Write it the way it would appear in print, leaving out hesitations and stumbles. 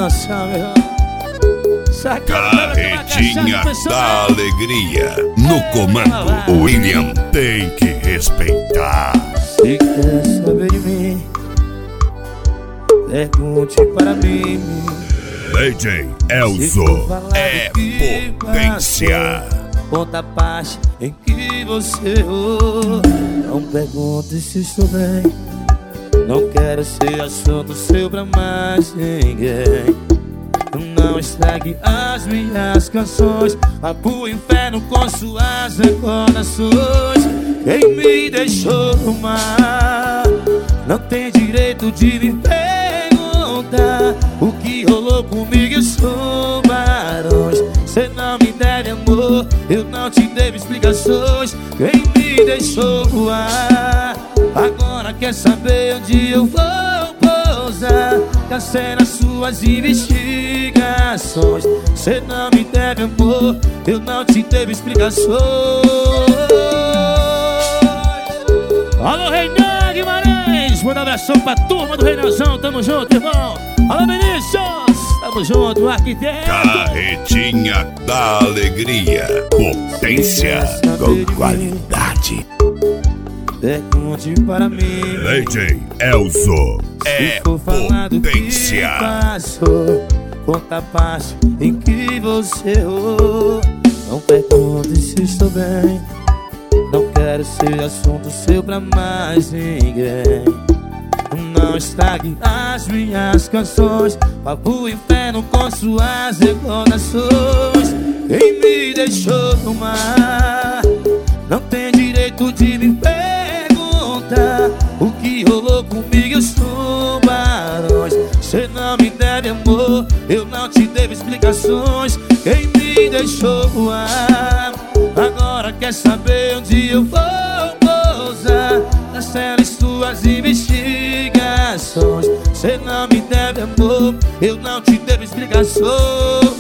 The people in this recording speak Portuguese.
canção, meu irmão. Carretinha da Alegria. No comando, William tem que respeitar. Se quer saber de mim, pergunte para mim. DJ Elzo é potência. Conta a parte em que você errou. Não pergunte se estou bem. Não quero ser assunto seu pra mais ninguém. Não estrague as minhas canções. Vá pro inferno com suas recordações. Quem me deixou no mar não tem direito de me perguntar o que rolou comigo e os tubarões. Cê não me deve amor, eu não te devo explicações. Quem me deixou voar agora quer saber onde eu vou pousar. Cancela nas suas investigações. Cê não me deve amor, eu não te devo explicações. Alô, Reinan Guimarães, manda um abração pra turma do Reinazão, tamo junto, irmão. Alô, Vinícius, tamo junto, arquiteto. Carretinha da Alegria. Potência com qualidade. Pergunte para mim. DJ Elzo é potência. Passou, conta a parte em que você errou. Não pergunte se estou bem. Não quero ser assunto seu pra mais ninguém. Não estrague as minhas canções. Vá pro inferno com suas recordações. Quem me deixou no mar não tem direito de me perguntar o que rolou comigo e os tubarões. Cê não me deve amor, eu não te devo explicações. Quem me deixou voar agora quer saber onde eu vou pousar. Cancela suas investigações. Cê não me deve amor, eu não te devo explicações.